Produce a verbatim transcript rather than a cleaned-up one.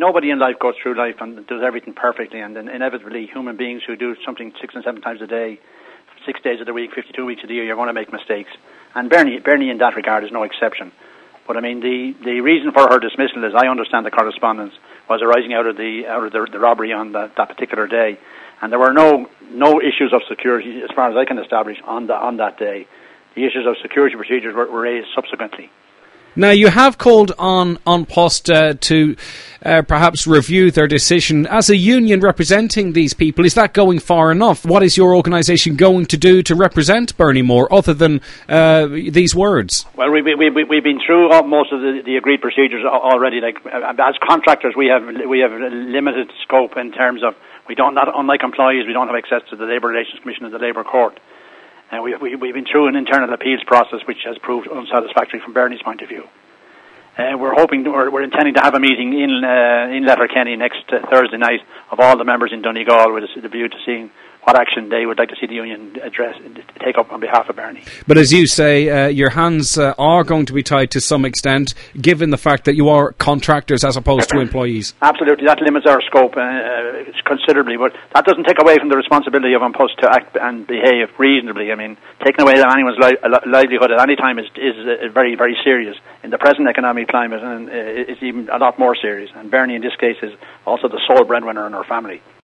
nobody in life goes through life and does everything perfectly, and then inevitably human beings who do something six and seven times a day, six days of the week, fifty-two weeks of the year, you're going to make mistakes. And Bernie, Bernie in that regard is no exception. But I mean, the, the reason for her dismissal, as I understand the correspondence, was arising out of the out of the, the robbery on the, that particular day, and there were no no issues of security as far as I can establish on the on that day. The issues of security procedures were, were raised subsequently. Now, you have called on An Post uh, to uh, perhaps review their decision. As a union representing these people, is that going far enough? What is your organisation going to do to represent Bernie Moore, other than uh, these words? Well, we, we, we, we've been through all, most of the, the agreed procedures already. Like, as contractors, we have we have limited scope in terms of, we don't, not unlike employees, we don't have access to the Labour Relations Commission and the Labour Court. Uh, we, we, we've been through an internal appeals process which has proved unsatisfactory from Bernie's point of view. Uh, we're hoping, we're, we're intending to have a meeting in uh, in Letterkenny next uh, Thursday night of all the members in Donegal with a, the view to seeing what action they would like to see the union address take up on behalf of Bernie. But as you say, uh, your hands uh, are going to be tied to some extent, given the fact that you are contractors as opposed to employees. Absolutely, that limits our scope uh, considerably, but that doesn't take away from the responsibility of An Post to act and behave reasonably. I mean, taking away anyone's li- livelihood at any time is, is uh, very, very serious. In the present economic climate, and uh, it's even a lot more serious. And Bernie, in this case, is also the sole breadwinner in our family.